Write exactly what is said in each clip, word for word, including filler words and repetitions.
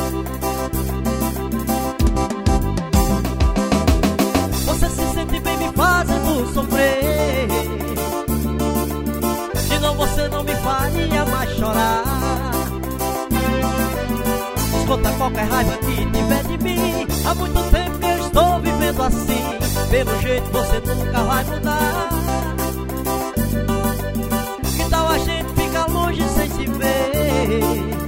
Você se sente bem me fazendo sofrer. Se não, você não me faria mais chorar. Escuta qualquer raiva que tiver de mim. Há muito tempo que eu estou vivendo assim. Pelo jeito você nunca vai mudar. Que tal a gente ficar longe sem se ver?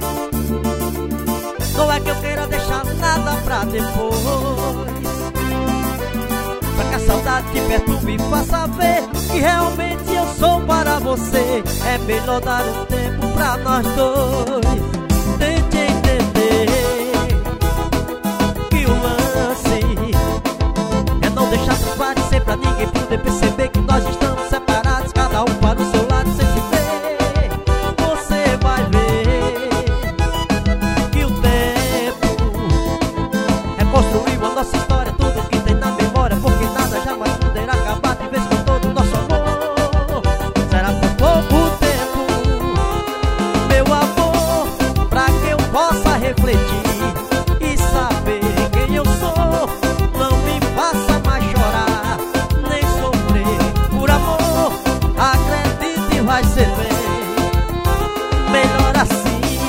Não é que eu queira deixar nada pra depois, pra que a saudade te perturbe e faça ver que realmente eu sou para você. É melhor dar um tempo pra nós dois. Tente entender que o lance é não deixar transparecer pra ninguém poder perceber que nós estamos separados, cada um para o seu lado sem se ver. Você vai ver que o tempo reconstruiu a nossa história, tudo que tem na memória, porque nada jamais poderá acabar de vez com todo o nosso amor. Será por pouco tempo, meu amor, pra que eu possa refletir e saber quem eu sou. Não me faça mais chorar, nem sofrer por amor. Acredite, vai ser bem melhor assim.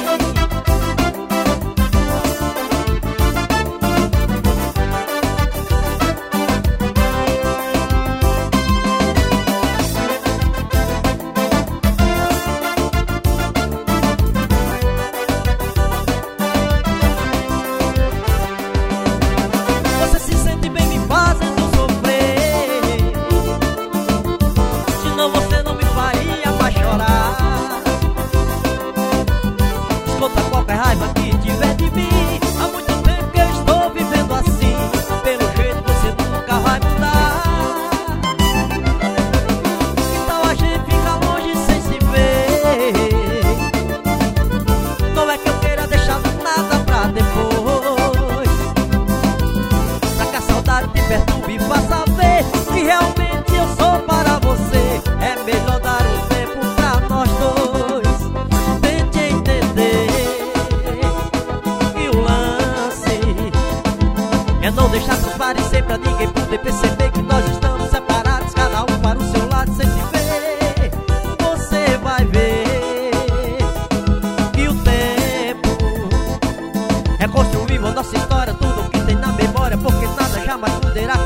Você se sente bem me fazendo sofrer. Senão você não me faria mais chorar. Escuta qualquer raiva que tiver de mim. Há muito tempo que eu estou vivendo assim. Pelo jeito você nunca vai mudar. Que tal a gente ficar longe sem se ver? Não é que eu queira deixar nada pra depois, pra que a saudade te perturbe e faça ver que realmente eu sou para você. É melhor dar um tempo pra nós dois. Tente entender que o lance é não deixar transparecer pra ninguém poder perceber que nós estamos separados, cada um para o seu lado sem se ver. Você vai ver que o tempo reconstruiu a nossa história, tudo que tem na memória, porque nada jamais poderá